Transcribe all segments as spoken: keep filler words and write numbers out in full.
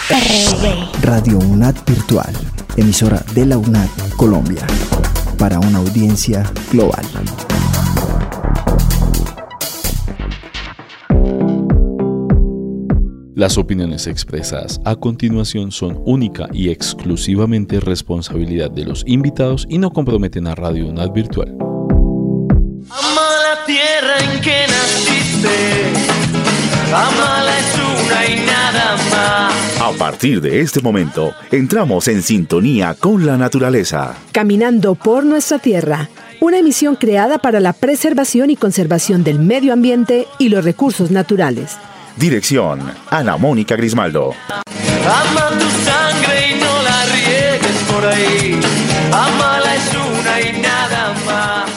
R V. Radio UNAD Virtual, emisora de la UNAD Colombia, para una audiencia global. Las opiniones expresadas a continuación son única y exclusivamente responsabilidad de los invitados y no comprometen a Radio UNAD Virtual. Ama la tierra en que naciste, amala es una y nada más. A partir de este momento, entramos en sintonía con la naturaleza. Caminando por nuestra tierra, una emisión creada para la preservación y conservación del medio ambiente y los recursos naturales. Dirección, Ana Mónica Grismaldo. Ama tu sangre y no la riegues por ahí. Amala es una y nada más.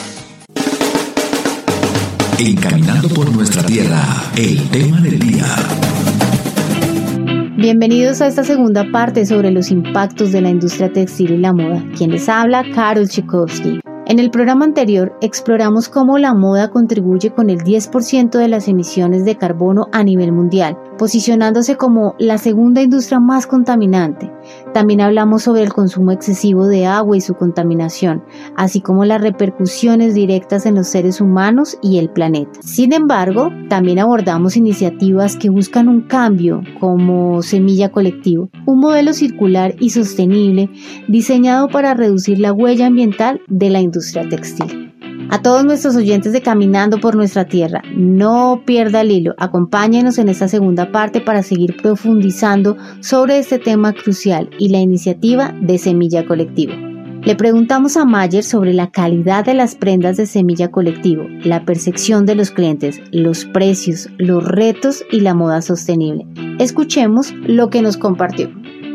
En Caminando por nuestra tierra, el tema del día. Bienvenidos a esta segunda parte sobre los impactos de la industria textil y la moda. Quien les habla, Karol Tchaikovsky. En el programa anterior exploramos cómo la moda contribuye con el diez por ciento de las emisiones de carbono a nivel mundial, posicionándose como la segunda industria más contaminante. También hablamos sobre el consumo excesivo de agua y su contaminación, así como las repercusiones directas en los seres humanos y el planeta. Sin embargo, también abordamos iniciativas que buscan un cambio, como Semilla Colectivo, un modelo circular y sostenible diseñado para reducir la huella ambiental de la industria textil. A todos nuestros oyentes de Caminando por nuestra tierra, no pierda el hilo, acompáñenos en esta segunda parte para seguir profundizando sobre este tema crucial y la iniciativa de Semilla Colectivo. Le preguntamos a Mayer sobre la calidad de las prendas de Semilla Colectivo, la percepción de los clientes, los precios, los retos y la moda sostenible. Escuchemos lo que nos compartió.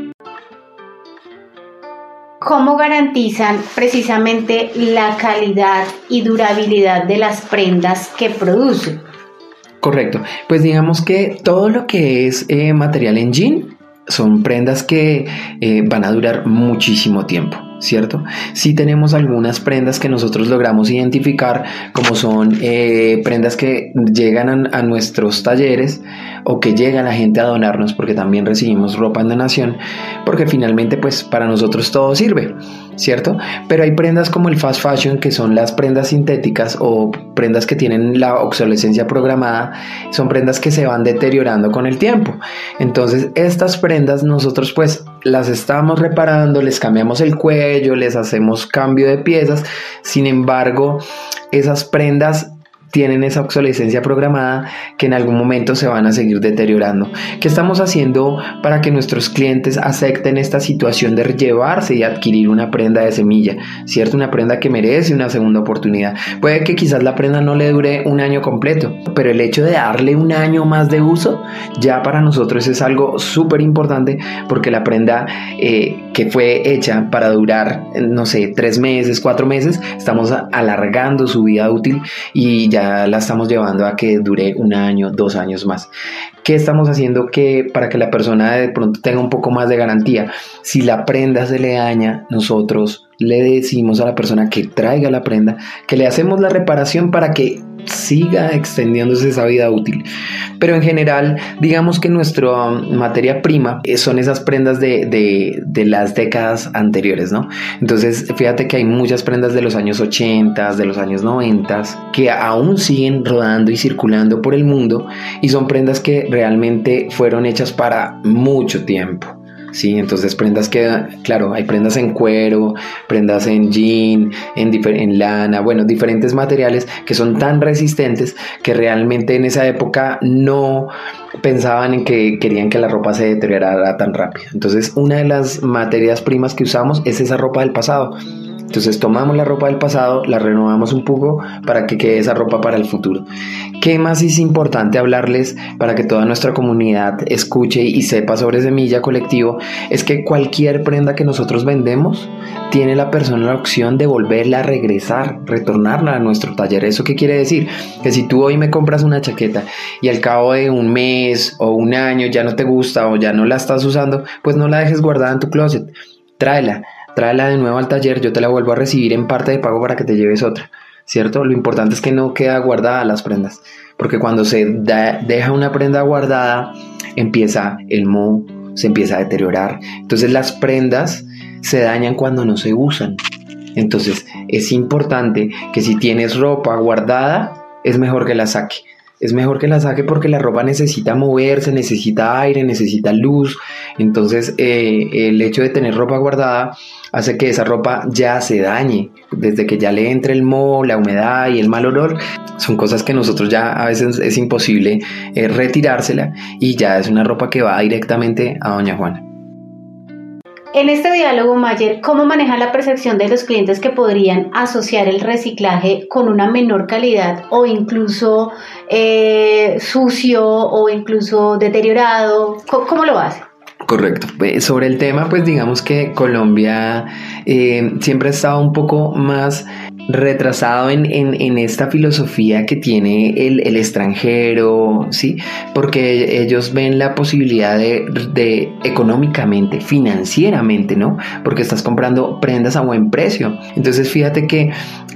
¿Cómo garantizan precisamente la calidad y durabilidad de las prendas que producen? Correcto, pues digamos que todo lo que es eh, material en jean son prendas que eh, van a durar muchísimo tiempo, ¿cierto? Sí tenemos algunas prendas que nosotros logramos identificar como son eh, prendas que llegan a, a nuestros talleres o que llega la gente a donarnos, porque también recibimos ropa en donación, porque finalmente pues para nosotros todo sirve, ¿cierto? Pero hay prendas como el fast fashion, que son las prendas sintéticas o prendas que tienen la obsolescencia programada, son prendas que se van deteriorando con el tiempo. Entonces estas prendas nosotros pues las estamos reparando, les cambiamos el cuello, les hacemos cambio de piezas, sin embargo esas prendas tienen esa obsolescencia programada que en algún momento se van a seguir deteriorando. ¿Qué estamos haciendo para que nuestros clientes acepten esta situación de llevarse y adquirir una prenda de semilla? ¿Cierto? Una prenda que merece una segunda oportunidad. Puede que quizás la prenda no le dure un año completo, pero el hecho de darle un año más de uso ya para nosotros es algo súper importante, porque la prenda eh, que fue hecha para durar, no sé, tres meses, cuatro meses, estamos alargando su vida útil y ya la estamos llevando a que dure un año, dos años más. ¿Qué estamos haciendo que, para que la persona de pronto tenga un poco más de garantía? Si la prenda se le daña, nosotros le decimos a la persona que traiga la prenda, que le hacemos la reparación para que siga extendiéndose esa vida útil. Pero en general, digamos que nuestra materia prima son esas prendas de, de, de las décadas anteriores, ¿no? Entonces, fíjate que hay muchas prendas de los años ochenta, de los años noventa, que aún siguen rodando y circulando por el mundo, y son prendas que realmente fueron hechas para mucho tiempo. Sí, entonces prendas que, claro, hay prendas en cuero, prendas en jean, en, difer- en lana, bueno, diferentes materiales que son tan resistentes que realmente en esa época no pensaban en que querían que la ropa se deteriorara tan rápido. Entonces, una de las materias primas que usamos es esa ropa del pasado. Entonces tomamos la ropa del pasado, la renovamos un poco para que quede esa ropa para el futuro. ¿Qué más es importante hablarles para que toda nuestra comunidad escuche y sepa sobre Semilla Colectivo? Es que cualquier prenda que nosotros vendemos tiene la persona la opción de volverla a regresar, retornarla a nuestro taller. ¿Eso qué quiere decir? Que si tú hoy me compras una chaqueta y al cabo de un mes o un año ya no te gusta o ya no la estás usando, pues no la dejes guardada en tu closet, tráela. Tráela de nuevo al taller, yo te la vuelvo a recibir en parte de pago para que te lleves otra, ¿cierto? Lo importante es que no queda guardada las prendas, porque cuando se da, deja una prenda guardada, empieza el moho, se empieza a deteriorar. Entonces las prendas se dañan cuando no se usan. Entonces es importante que si tienes ropa guardada, es mejor que la saque. Es mejor que la saque porque la ropa necesita moverse, necesita aire, necesita luz. Entonces eh, el hecho de tener ropa guardada hace que esa ropa ya se dañe. Desde que ya le entre el moho, la humedad y el mal olor, son cosas que nosotros ya a veces es imposible eh, retirársela, y ya es una ropa que va directamente a doña Juana. En este diálogo, Mayer, ¿cómo maneja la percepción de los clientes que podrían asociar el reciclaje con una menor calidad o incluso eh, sucio o incluso deteriorado? ¿Cómo, cómo lo hace? Correcto. Sobre el tema, pues digamos que Colombia eh, siempre ha estado un poco más retrasado en, en, en esta filosofía que tiene el, el extranjero, ¿sí? Porque ellos ven la posibilidad de, de económicamente, financieramente, ¿no? Porque estás comprando prendas a buen precio. Entonces fíjate que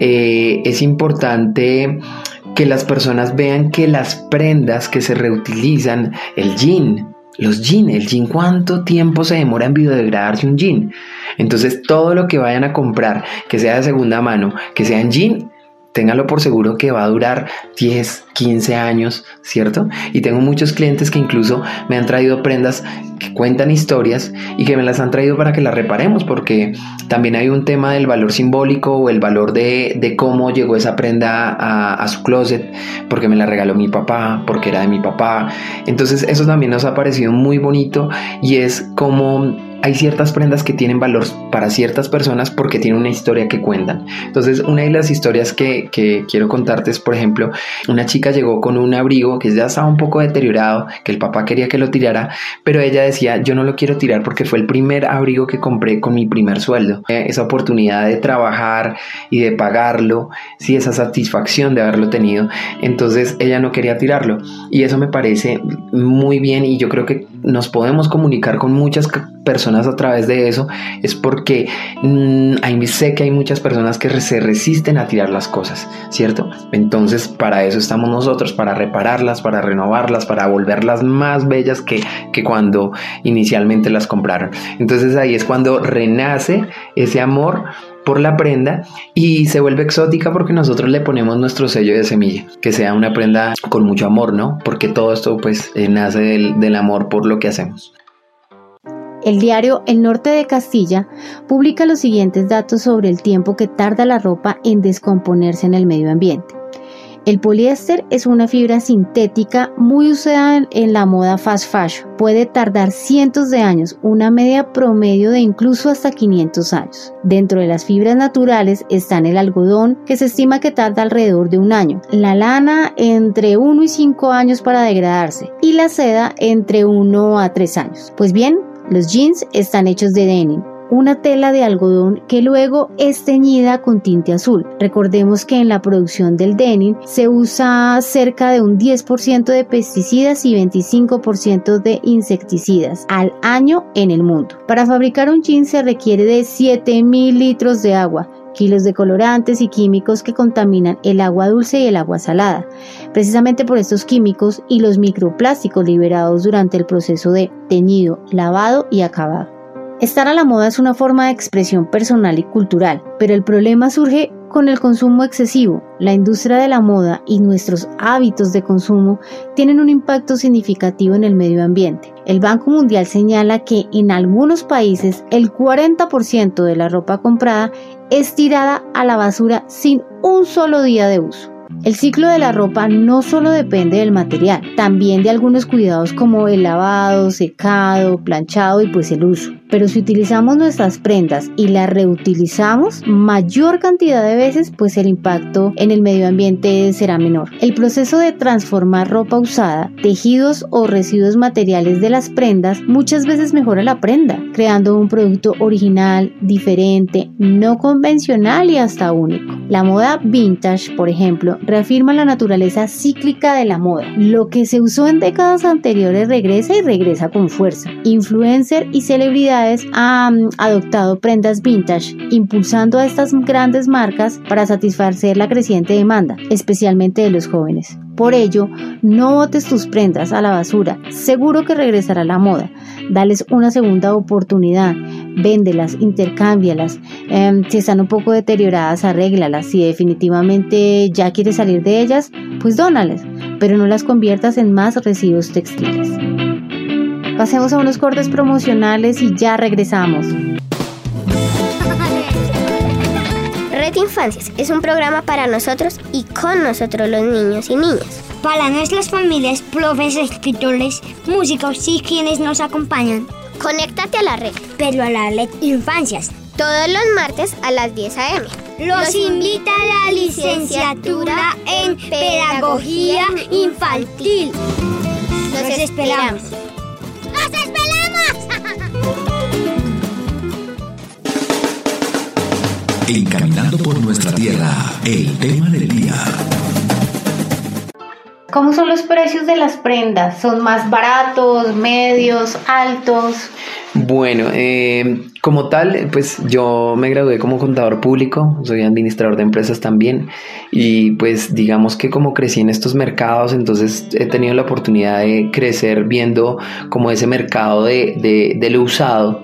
eh, es importante que las personas vean que las prendas que se reutilizan, el jean, los jeans, el jean, ¿cuánto tiempo se demora en biodegradarse un jean? Entonces todo lo que vayan a comprar, que sea de segunda mano, que sea en jean, ténganlo por seguro que va a durar diez, quince años, ¿cierto? Y tengo muchos clientes que incluso me han traído prendas que cuentan historias y que me las han traído para que las reparemos, porque también hay un tema del valor simbólico o el valor de, de cómo llegó esa prenda a, a su closet, porque me la regaló mi papá, porque era de mi papá. Entonces eso también nos ha parecido muy bonito, y es como hay ciertas prendas que tienen valor para ciertas personas porque tienen una historia que cuentan. Entonces, una de las historias que, que quiero contarte es, por ejemplo, una chica llegó con un abrigo que ya estaba un poco deteriorado, que el papá quería que lo tirara, pero ella decía, yo no lo quiero tirar porque fue el primer abrigo que compré con mi primer sueldo. Esa oportunidad de trabajar y de pagarlo, sí, esa satisfacción de haberlo tenido. Entonces, ella no quería tirarlo. Y eso me parece muy bien, y yo creo que nos podemos comunicar con muchas personas a través de eso, es porque mmm, hay, sé que hay muchas personas que se resisten a tirar las cosas, ¿cierto? Entonces para eso estamos nosotros, para repararlas, para renovarlas, para volverlas más bellas que, que cuando inicialmente las compraron. Entonces ahí es cuando renace ese amor por la prenda y se vuelve exótica porque nosotros le ponemos nuestro sello de semilla, que sea una prenda con mucho amor, ¿no? Porque todo esto pues eh, nace del, del amor por lo que hacemos. El diario El Norte de Castilla publica los siguientes datos sobre el tiempo que tarda la ropa en descomponerse en el medio ambiente. El poliéster es una fibra sintética muy usada en la moda fast fashion. Puede tardar cientos de años, una media promedio de incluso hasta quinientos años. Dentro de las fibras naturales están el algodón, que se estima que tarda alrededor de un año, la lana entre uno y cinco años para degradarse, y la seda entre uno a tres años. Pues bien, los jeans están hechos de denim, una tela de algodón que luego es teñida con tinte azul. Recordemos que en la producción del denim se usa cerca de un diez por ciento de pesticidas y veinticinco por ciento de insecticidas al año en el mundo. Para fabricar un jean se requiere de siete mil litros de agua, kilos de colorantes y químicos que contaminan el agua dulce y el agua salada. Precisamente por estos químicos y los microplásticos liberados durante el proceso de teñido, lavado y acabado. Estar a la moda es una forma de expresión personal y cultural, pero el problema surge con el consumo excesivo. La industria de la moda y nuestros hábitos de consumo tienen un impacto significativo en el medio ambiente. El Banco Mundial señala que en algunos países el cuarenta por ciento de la ropa comprada es tirada a la basura sin un solo día de uso. El ciclo de la ropa no solo depende del material, también de algunos cuidados como el lavado, secado, planchado y pues el uso. Pero si utilizamos nuestras prendas y las reutilizamos mayor cantidad de veces, pues el impacto en el medio ambiente será menor. El proceso de transformar ropa usada, tejidos o residuos materiales de las prendas muchas veces mejora la prenda, creando un producto original, diferente, no convencional y hasta único. La moda vintage, por ejemplo, reafirma la naturaleza cíclica de la moda. Lo que se usó en décadas anteriores regresa y regresa con fuerza. Influencer y celebridades han adoptado prendas vintage, impulsando a estas grandes marcas para satisfacer la creciente demanda, especialmente de los jóvenes. Por ello, no botes tus prendas a la basura, seguro que regresará la moda. Dales una segunda oportunidad, véndelas, intercámbialas, eh, si están un poco deterioradas, arréglalas, si definitivamente ya quieres salir de ellas, pues dónalas, pero no las conviertas en más residuos textiles. Pasemos a unos cortes promocionales y ya regresamos. Red Infancias es un programa para nosotros y con nosotros los niños y niñas. Para nuestras familias, profes, escritores, músicos y quienes nos acompañan. Conéctate a la red. Pero a la Red Infancias. Todos los martes a las diez a eme. Los, los invita a la licenciatura en Pedagogía Infantil. Los, los esperamos. ¡Los esperamos! Encaminando por nuestra tierra, el tema del día. ¿Cómo son los precios de las prendas? ¿Son más baratos, medios, altos? Bueno, eh, como tal, pues yo me gradué como contador público, soy administrador de empresas también, y pues digamos que como crecí en estos mercados, entonces he tenido la oportunidad de crecer viendo como ese mercado de, de, de lo usado.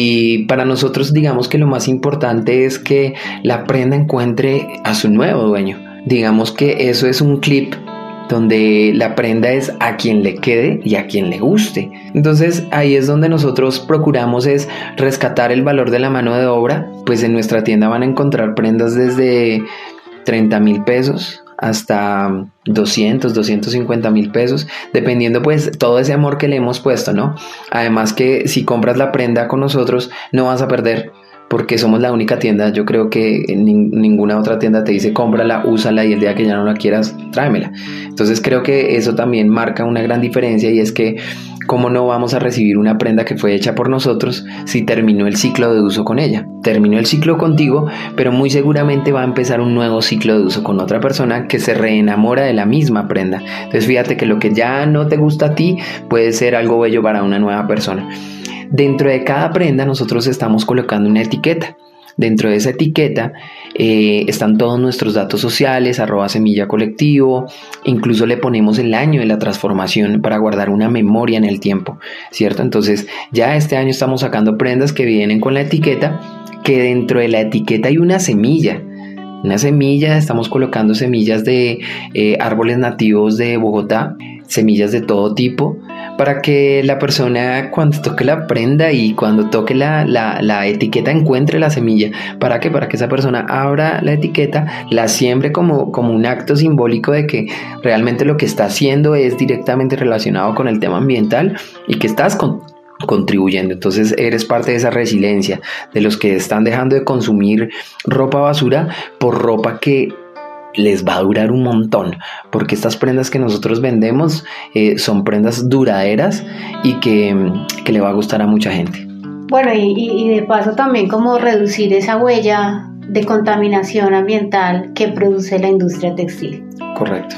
Y para nosotros digamos que lo más importante es que la prenda encuentre a su nuevo dueño. Digamos que eso es un clip donde la prenda es a quien le quede y a quien le guste. Entonces ahí es donde nosotros procuramos es rescatar el valor de la mano de obra. Pues en nuestra tienda van a encontrar prendas desde treinta mil pesos hasta doscientos, doscientos cincuenta mil pesos, dependiendo pues todo ese amor que le hemos puesto, ¿no? Además que si compras la prenda con nosotros no vas a perder, porque somos la única tienda. Yo creo que nin- ninguna otra tienda te dice cómprala, úsala y el día que ya no la quieras, tráemela. Entonces creo que eso también marca una gran diferencia, y es que cómo no vamos a recibir una prenda que fue hecha por nosotros si terminó el ciclo de uso con ella. Terminó el ciclo contigo, pero muy seguramente va a empezar un nuevo ciclo de uso con otra persona que se reenamora de la misma prenda. Entonces fíjate que lo que ya no te gusta a ti puede ser algo bello para una nueva persona. Dentro de cada prenda nosotros estamos colocando una etiqueta. Dentro de esa etiqueta eh, están todos nuestros datos sociales, arroba semilla colectivo, incluso le ponemos el año de la transformación para guardar una memoria en el tiempo, ¿cierto? Entonces ya este año estamos sacando prendas que vienen con la etiqueta, que dentro de la etiqueta hay una semilla. Una semilla, estamos colocando semillas de eh, árboles nativos de Bogotá, semillas de todo tipo, para que la persona cuando toque la prenda y cuando toque la, la, la etiqueta encuentre la semilla. ¿Para qué? Para que esa persona abra la etiqueta, la siembre como, como un acto simbólico de que realmente lo que está haciendo es directamente relacionado con el tema ambiental y que estás con contribuyendo. Entonces eres parte de esa resiliencia, de los que están dejando de consumir ropa basura por ropa que les va a durar un montón, porque estas prendas que nosotros vendemos eh, son prendas duraderas y que, que le va a gustar a mucha gente. Bueno, y, y de paso también como reducir esa huella de contaminación ambiental que produce la industria textil. Correcto.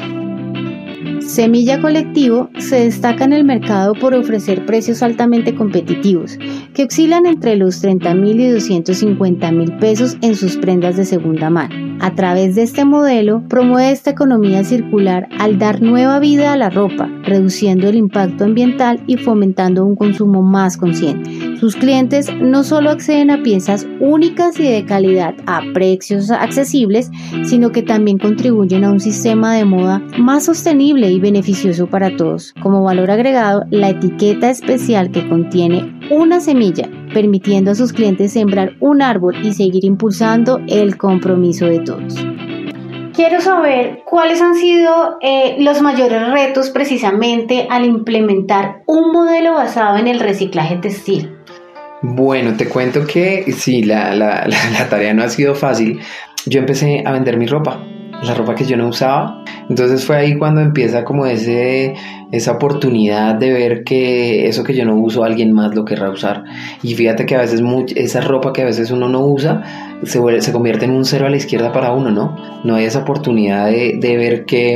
Semilla Colectivo se destaca en el mercado por ofrecer precios altamente competitivos, que oscilan entre los treinta mil y doscientos cincuenta mil pesos en sus prendas de segunda mano. A través de este modelo, promueve esta economía circular al dar nueva vida a la ropa, reduciendo el impacto ambiental y fomentando un consumo más consciente. Sus clientes no solo acceden a piezas únicas y de calidad a precios accesibles, sino que también contribuyen a un sistema de moda más sostenible y beneficioso para todos. Como valor agregado, la etiqueta especial que contiene una semilla, permitiendo a sus clientes sembrar un árbol y seguir impulsando el compromiso de todos. Quiero saber cuáles han sido eh, los mayores retos precisamente al implementar un modelo basado en el reciclaje textil. Bueno, te cuento que sí, la, la, la, la tarea no ha sido fácil. Yo empecé a vender mi ropa, la ropa que yo no usaba. Entonces fue ahí cuando empieza como ese, esa oportunidad de ver que eso que yo no uso alguien más lo querrá usar. Y fíjate que a veces much, esa ropa que a veces uno no usa se, vuelve, se convierte en un cero a la izquierda para uno, ¿no? No hay esa oportunidad de, de ver que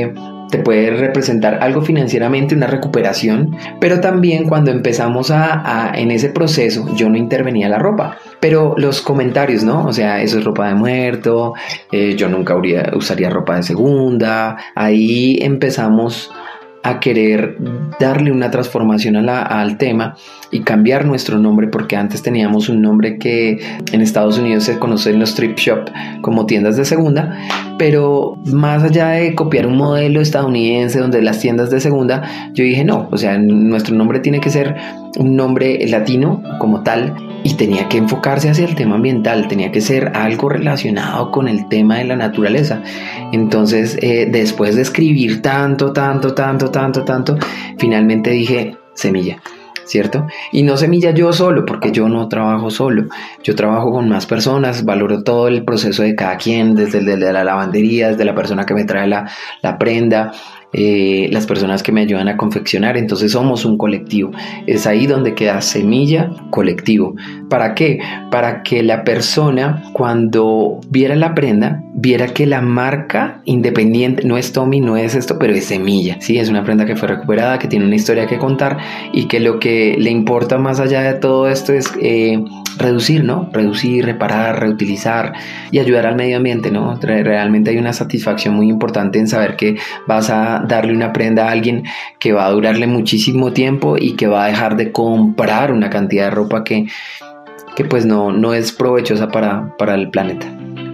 te puede representar algo financieramente, una recuperación, pero también cuando empezamos a, a en ese proceso, yo no intervenía la ropa, pero los comentarios, ¿no? O sea, eso es ropa de muerto, eh, yo nunca usaría, usaría ropa de segunda. Ahí empezamos a querer darle una transformación a la, al tema y cambiar nuestro nombre, porque antes teníamos un nombre que en Estados Unidos se conoce en los thrift shop como tiendas de segunda, pero más allá de copiar un modelo estadounidense donde las tiendas de segunda, yo dije no, o sea, nuestro nombre tiene que ser un nombre latino como tal y tenía que enfocarse hacia el tema ambiental, tenía que ser algo relacionado con el tema de la naturaleza. Entonces eh, después de escribir tanto, tanto, tanto, tanto, tanto, finalmente dije Semilla, ¿cierto? Y no Semilla yo solo, porque yo no trabajo solo, yo trabajo con más personas, valoro todo el proceso de cada quien, desde el de la lavandería, desde la persona que me trae la, la prenda, Eh, las personas que me ayudan a confeccionar. Entonces somos un colectivo, es ahí donde queda Semilla Colectivo. ¿Para qué? Para que la persona cuando viera la prenda viera que la marca independiente no es Tommy, no es esto, pero es Semilla, ¿sí? Es una prenda que fue recuperada, que tiene una historia que contar y que lo que le importa más allá de todo esto es eh, reducir, ¿no? Reducir, reparar, reutilizar y ayudar al medio ambiente, ¿no? Realmente hay una satisfacción muy importante en saber que vas a darle una prenda a alguien que va a durarle muchísimo tiempo y que va a dejar de comprar una cantidad de ropa que, que pues no, no es provechosa para, para el planeta.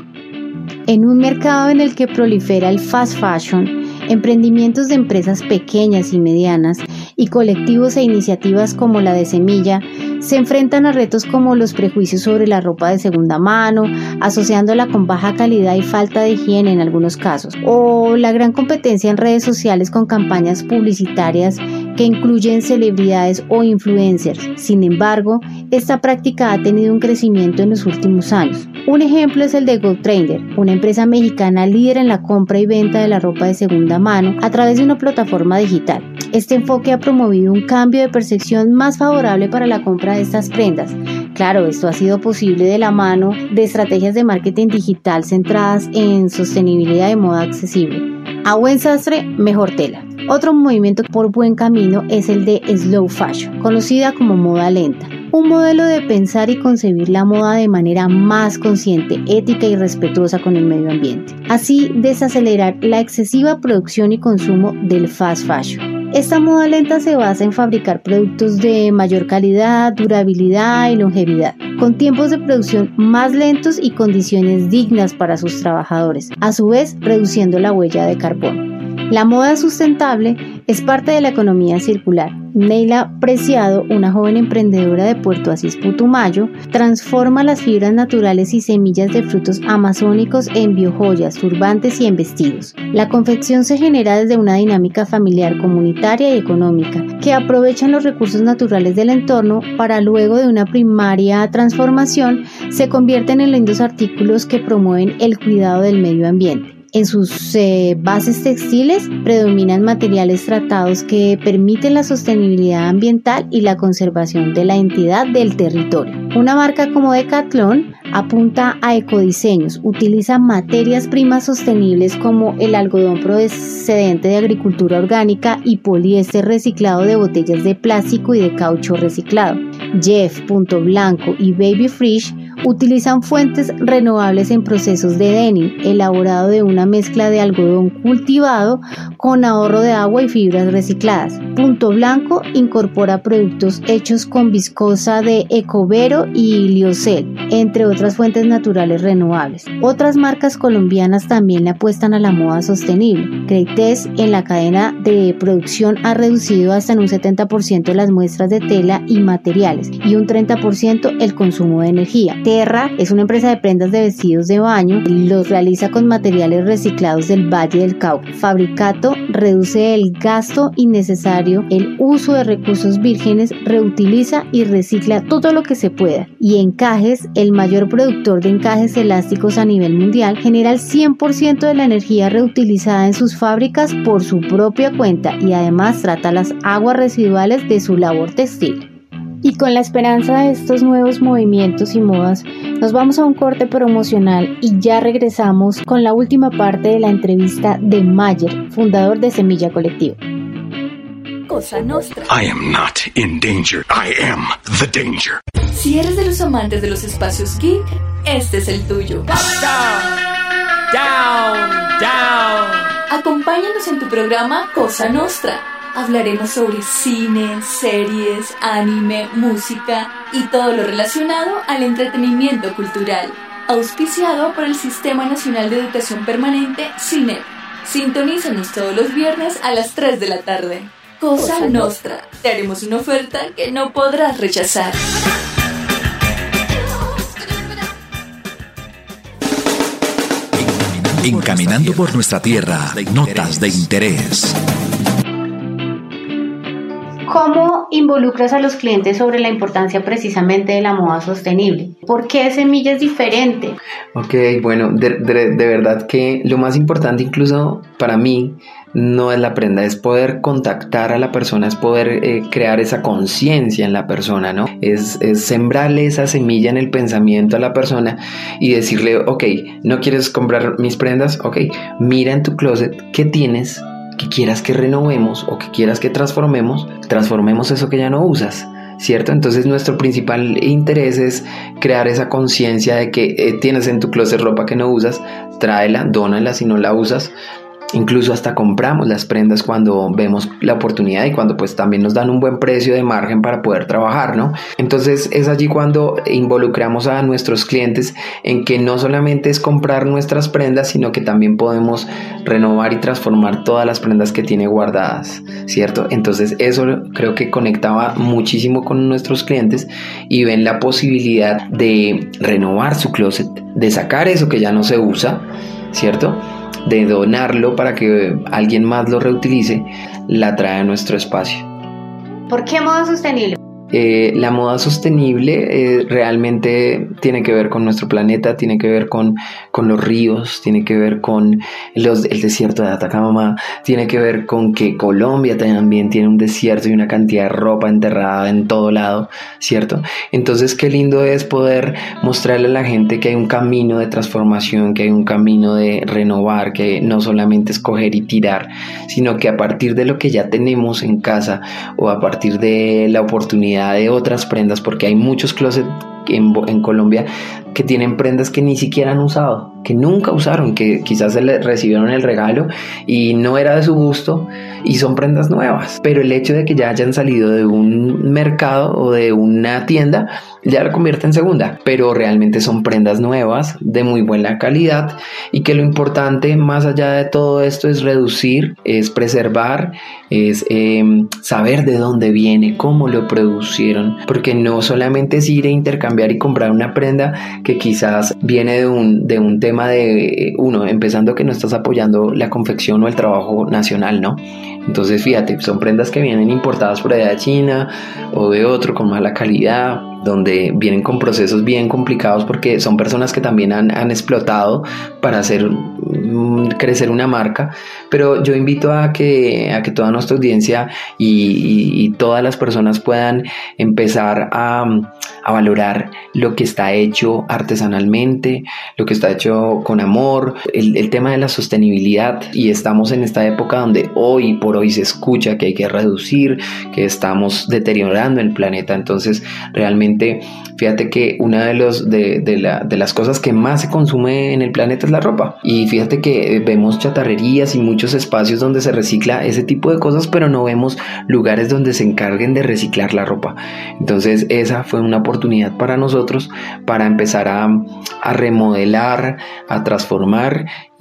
En un mercado en el que prolifera el fast fashion, emprendimientos de empresas pequeñas y medianas y colectivos e iniciativas como la de Semilla se enfrentan a retos como los prejuicios sobre la ropa de segunda mano, asociándola con baja calidad y falta de higiene en algunos casos, o la gran competencia en redes sociales con campañas publicitarias que incluyen celebridades o influencers. Sin embargo, esta práctica ha tenido un crecimiento en los últimos años. Un ejemplo es el de GoTrender, una empresa mexicana líder en la compra y venta de la ropa de segunda mano a través de una plataforma digital. Este enfoque ha promovido un cambio de percepción más favorable para la compra de estas prendas. Claro, esto ha sido posible de la mano de estrategias de marketing digital centradas en sostenibilidad de moda accesible. A buen sastre, mejor tela. Otro movimiento por buen camino es el de Slow Fashion, conocida como moda lenta. Un modelo de pensar y concebir la moda de manera más consciente, ética y respetuosa con el medio ambiente. Así, desacelerar la excesiva producción y consumo del fast fashion. Esta moda lenta se basa en fabricar productos de mayor calidad, durabilidad y longevidad, con tiempos de producción más lentos y condiciones dignas para sus trabajadores, a su vez reduciendo la huella de carbono. La moda sustentable es parte de la economía circular. Neila Preciado, una joven emprendedora de Puerto Asís, Putumayo, transforma las fibras naturales y semillas de frutos amazónicos en biojoyas, turbantes y en vestidos. La confección se genera desde una dinámica familiar, comunitaria y económica, que aprovechan los recursos naturales del entorno para luego de una primaria transformación se convierten en lindos artículos que promueven el cuidado del medio ambiente. En sus eh, bases textiles predominan materiales tratados que permiten la sostenibilidad ambiental y la conservación de la entidad del territorio. Una marca como Decathlon apunta a ecodiseños, utiliza materias primas sostenibles como el algodón procedente de agricultura orgánica y poliéster reciclado de botellas de plástico y de caucho reciclado. Jeff, Punto Blanco y Baby Fresh utilizan fuentes renovables en procesos de denim, elaborado de una mezcla de algodón cultivado con ahorro de agua y fibras recicladas. Punto Blanco incorpora productos hechos con viscosa de Ecovero y Lyocell, entre otras fuentes naturales renovables. Otras marcas colombianas también le apuestan a la moda sostenible. Creightes en la cadena de producción ha reducido hasta en un setenta por ciento las muestras de tela y materiales y un treinta por ciento el consumo de energía. Terra es una empresa de prendas de vestidos de baño, los realiza con materiales reciclados del Valle del Cauca. Fabricato reduce el gasto innecesario, el uso de recursos vírgenes, reutiliza y recicla todo lo que se pueda. Y Encajes, el mayor productor de encajes elásticos a nivel mundial, genera el cien por ciento de la energía reutilizada en sus fábricas por su propia cuenta y además trata las aguas residuales de su labor textil. Y con la esperanza de estos nuevos movimientos y modas, nos vamos a un corte promocional y ya regresamos con la última parte de la entrevista de Mayer, fundador de Semilla Colectiva. Cosa Nostra. I am not in danger. I am the danger. Si eres de los amantes de los espacios geek, este es el tuyo. Down, down, down. Acompáñanos en tu programa Cosa Nostra. Hablaremos sobre cine, series, anime, música y todo lo relacionado al entretenimiento cultural. Auspiciado por el Sistema Nacional de Educación Permanente, SINEP. Sintonízanos todos los viernes a las tres de la tarde. Cosa, Cosa Nostra. Te haremos una oferta que no podrás rechazar. Encaminando por nuestra tierra, notas de interés. ¿Cómo involucras a los clientes sobre la importancia precisamente de la moda sostenible? ¿Por qué Semilla es diferente? Ok, bueno, de, de, de verdad que lo más importante incluso para mí no es la prenda, es poder contactar a la persona, es poder eh, crear esa conciencia en la persona, ¿no? Es, es sembrarle esa semilla en el pensamiento a la persona y decirle, ok, ¿no quieres comprar mis prendas? Ok, mira en tu closet, ¿qué tienes que quieras que renovemos o que quieras que transformemos? Transformemos eso que ya no usas, ¿cierto? Entonces nuestro principal interés es crear esa conciencia de que eh, tienes en tu closet ropa que no usas, tráela, dónala si no la usas. Incluso hasta compramos las prendas cuando vemos la oportunidad y cuando pues también nos dan un buen precio de margen para poder trabajar, ¿no? Entonces es allí cuando involucramos a nuestros clientes en que no solamente es comprar nuestras prendas, sino que también podemos renovar y transformar todas las prendas que tiene guardadas, ¿cierto? Entonces eso creo que conectaba muchísimo con nuestros clientes y ven la posibilidad de renovar su closet, de sacar eso que ya no se usa, ¿cierto?, de donarlo para que alguien más lo reutilice, la trae a nuestro espacio. ¿Por qué moda sostenible? Eh, la moda sostenible eh, realmente tiene que ver con nuestro planeta, tiene que ver con, con los ríos, tiene que ver con los, el desierto de Atacama, tiene que ver con que Colombia también tiene un desierto y una cantidad de ropa enterrada en todo lado, ¿cierto? Entonces qué lindo es poder mostrarle a la gente que hay un camino de transformación, que hay un camino de renovar, que no solamente es coger y tirar, sino que a partir de lo que ya tenemos en casa o a partir de la oportunidad de otras prendas, porque hay muchos closets en, en Colombia que tienen prendas que ni siquiera han usado, que nunca usaron, que quizás se le recibieron el regalo y no era de su gusto y son prendas nuevas, pero el hecho de que ya hayan salido de un mercado o de una tienda ya la convierte en segunda, pero realmente son prendas nuevas de muy buena calidad y que lo importante más allá de todo esto es reducir, es preservar, es eh, saber de dónde viene, cómo lo producieron, porque no solamente es ir a intercambiar y comprar una prenda que quizás viene de un, de un tema de uno, empezando que no estás apoyando la confección o el trabajo nacional, ¿no? Entonces fíjate, son prendas que vienen importadas por allá de China o de otro con mala calidad, donde vienen con procesos bien complicados porque son personas que también han, han explotado para hacer mm, crecer una marca. Pero yo invito a que, a que toda nuestra audiencia y, y, y todas las personas puedan empezar a, a valorar lo que está hecho artesanalmente, lo que está hecho con amor, el, el tema de la sostenibilidad. Y estamos en esta época donde hoy por hoy se escucha que hay que reducir, que estamos deteriorando el planeta. Entonces realmente fíjate que una de, los, de, de, la, de las cosas que más se consume en el planeta es la ropa. Y fíjate que vemos chatarrerías y muchos espacios donde se recicla ese tipo de cosas, pero no vemos lugares donde se encarguen de reciclar la ropa. Entonces esa fue una oportunidad para nosotros para empezar a, a remodelar, a transformar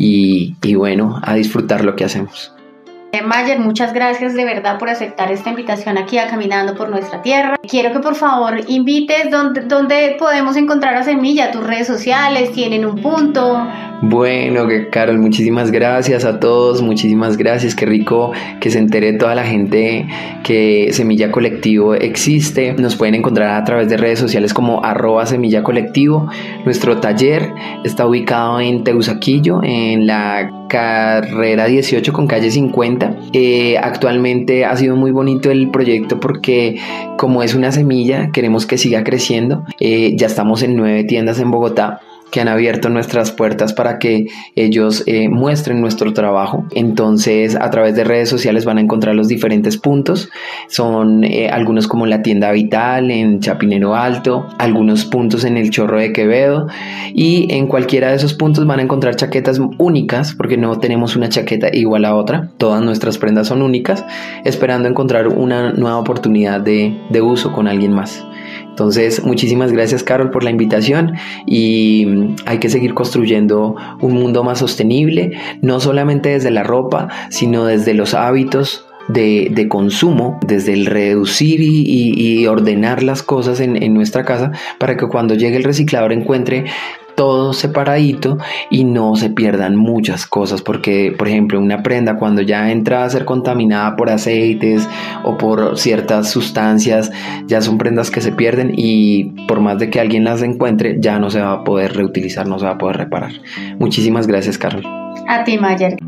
y, y bueno, a disfrutar lo que hacemos. Mayer, muchas gracias de verdad por aceptar esta invitación aquí a Caminando por Nuestra Tierra. Quiero que por favor invites dónde, dónde podemos encontrar a Semilla, tus redes sociales, tienen un punto. Bueno, que Carol, muchísimas gracias a todos, muchísimas gracias, qué rico que se entere toda la gente que Semilla Colectivo existe. Nos pueden encontrar a través de redes sociales como arroba Semilla Colectivo. Nuestro taller está ubicado en Teusaquillo, en la carrera dieciocho con calle cincuenta. Eh, actualmente ha sido muy bonito el proyecto porque como es una semilla, queremos que siga creciendo. Eh, ya estamos en nueve tiendas en Bogotá que han abierto nuestras puertas para que ellos eh, muestren nuestro trabajo. Entonces, a través de redes sociales van a encontrar los diferentes puntos. Son eh, algunos como la tienda Vital en Chapinero Alto, algunos puntos en el Chorro de Quevedo, y en cualquiera de esos puntos van a encontrar chaquetas únicas, porque no tenemos una chaqueta igual a otra. Todas nuestras prendas son únicas, esperando encontrar una nueva oportunidad de, de uso con alguien más. Entonces, muchísimas gracias, Carol, por la invitación, y hay que seguir construyendo un mundo más sostenible, no solamente desde la ropa, sino desde los hábitos de, de consumo, desde el reducir y, y, y ordenar las cosas en, en nuestra casa, para que cuando llegue el reciclador encuentre todo separadito y no se pierdan muchas cosas, porque por ejemplo una prenda cuando ya entra a ser contaminada por aceites o por ciertas sustancias, ya son prendas que se pierden y por más de que alguien las encuentre ya no se va a poder reutilizar, no se va a poder reparar. Muchísimas gracias, Carol. A ti, Mayer.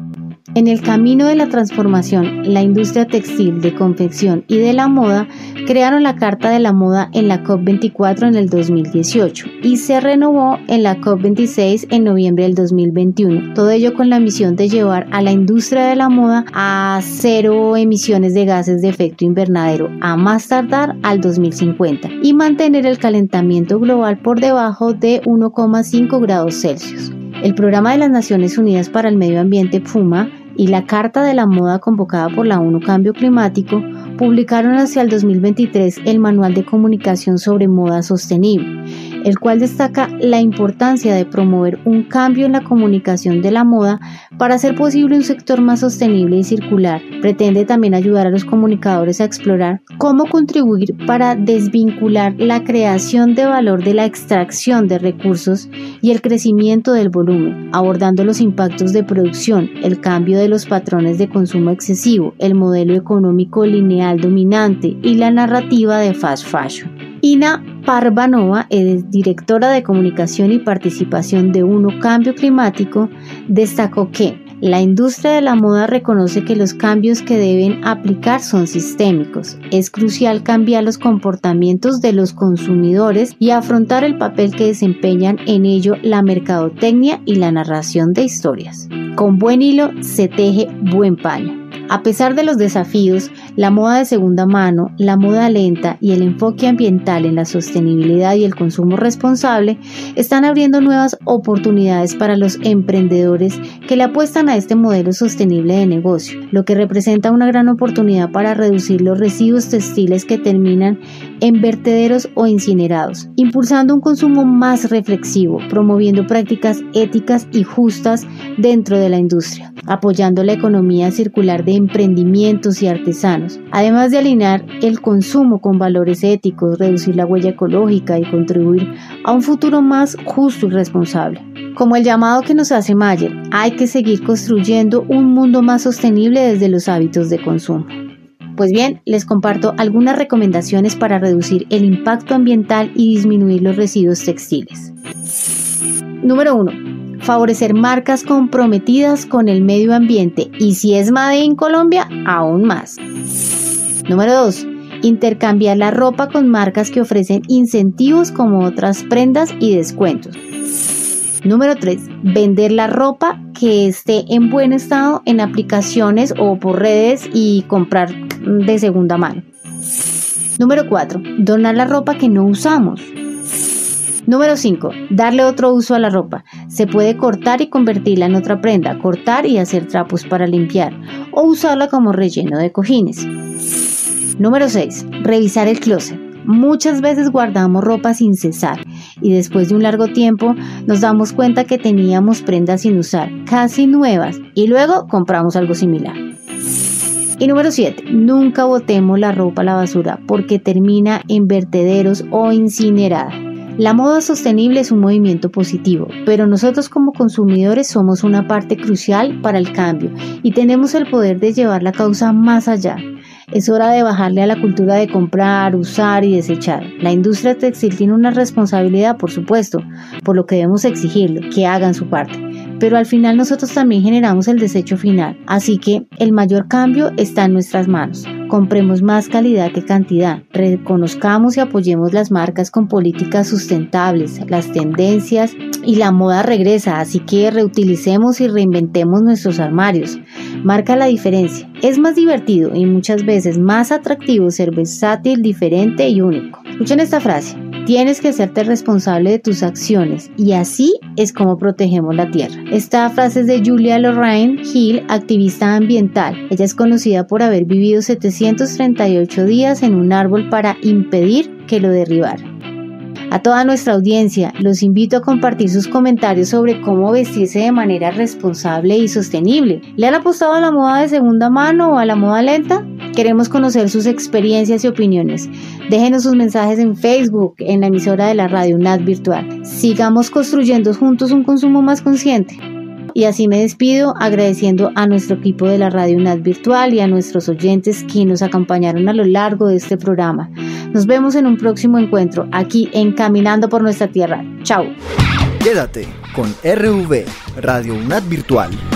En el camino de la transformación, la industria textil, de confección y de la moda crearon la Carta de la Moda en la COP veinticuatro en el dos mil dieciocho y se renovó en la COP veintiséis en noviembre del dos mil veintiuno. Todo ello con la misión de llevar a la industria de la moda a cero emisiones de gases de efecto invernadero a más tardar al dos mil cincuenta y mantener el calentamiento global por debajo de uno coma cinco grados Celsius. El Programa de las Naciones Unidas para el Medio Ambiente, PUMA, y la Carta de la Moda convocada por la ONU Cambio Climático publicaron hacia el dos mil veintitrés el Manual de Comunicación sobre Moda Sostenible, el cual destaca la importancia de promover un cambio en la comunicación de la moda para hacer posible un sector más sostenible y circular. Pretende también ayudar a los comunicadores a explorar cómo contribuir para desvincular la creación de valor de la extracción de recursos y el crecimiento del volumen, abordando los impactos de producción, el cambio de los patrones de consumo excesivo, el modelo económico lineal dominante y la narrativa de fast fashion. Ina Parvanova, directora de Comunicación y Participación de UNO Cambio Climático, destacó que la industria de la moda reconoce que los cambios que deben aplicar son sistémicos. Es crucial cambiar los comportamientos de los consumidores y afrontar el papel que desempeñan en ello la mercadotecnia y la narración de historias. Con buen hilo se teje buen paño. A pesar de los desafíos, la moda de segunda mano, la moda lenta y el enfoque ambiental en la sostenibilidad y el consumo responsable están abriendo nuevas oportunidades para los emprendedores que le apuestan a este modelo sostenible de negocio, lo que representa una gran oportunidad para reducir los residuos textiles que terminan en vertederos o incinerados, impulsando un consumo más reflexivo, promoviendo prácticas éticas y justas dentro de la industria, apoyando la economía circular de emprendimientos y artesanos, además de alinear el consumo con valores éticos, reducir la huella ecológica y contribuir a un futuro más justo y responsable. Como el llamado que nos hace Mayer, hay que seguir construyendo un mundo más sostenible desde los hábitos de consumo. Pues bien, les comparto algunas recomendaciones para reducir el impacto ambiental y disminuir los residuos textiles. Número uno. Favorecer marcas comprometidas con el medio ambiente y si es Made in Colombia, aún más. Número dos. Intercambiar la ropa con marcas que ofrecen incentivos como otras prendas y descuentos. Número tres. Vender la ropa que esté en buen estado en aplicaciones o por redes y comprar de segunda mano. Número cuatro. Donar la ropa que no usamos. Número cinco. Darle otro uso a la ropa. Se puede cortar y convertirla en otra prenda, cortar y hacer trapos para limpiar, o usarla como relleno de cojines. Número seis. Revisar el closet. Muchas veces guardamos ropa sin cesar y después de un largo tiempo nos damos cuenta que teníamos prendas sin usar, casi nuevas, y luego compramos algo similar. Y número siete. Nunca botemos la ropa a la basura porque termina en vertederos o incinerada. La moda sostenible es un movimiento positivo, pero nosotros como consumidores somos una parte crucial para el cambio y tenemos el poder de llevar la causa más allá. Es hora de bajarle a la cultura de comprar, usar y desechar. La industria textil tiene una responsabilidad, por supuesto, por lo que debemos exigirle que hagan su parte. Pero al final nosotros también generamos el desecho final, así que el mayor cambio está en nuestras manos. Compremos más calidad que cantidad, reconozcamos y apoyemos las marcas con políticas sustentables, las tendencias y la moda regresa, así que reutilicemos y reinventemos nuestros armarios. Marca la diferencia. Es más divertido y muchas veces más atractivo ser versátil, diferente y único. Escuchen esta frase. Tienes que hacerte responsable de tus acciones y así es como protegemos la tierra. Esta frase es de Julia Lorraine Hill, activista ambiental. Ella es conocida por haber vivido setecientos treinta y ocho días en un árbol para impedir que lo derribara. A toda nuestra audiencia, los invito a compartir sus comentarios sobre cómo vestirse de manera responsable y sostenible. ¿Le han apostado a la moda de segunda mano o a la moda lenta? Queremos conocer sus experiencias y opiniones. Déjenos sus mensajes en Facebook, en la emisora de la radio U N A D Virtual. Sigamos construyendo juntos un consumo más consciente. Y así me despido agradeciendo a nuestro equipo de la radio U N A D Virtual y a nuestros oyentes que nos acompañaron a lo largo de este programa. Nos vemos en un próximo encuentro aquí en Caminando por Nuestra Tierra. Chao. Quédate con R V, Radio U N A D Virtual.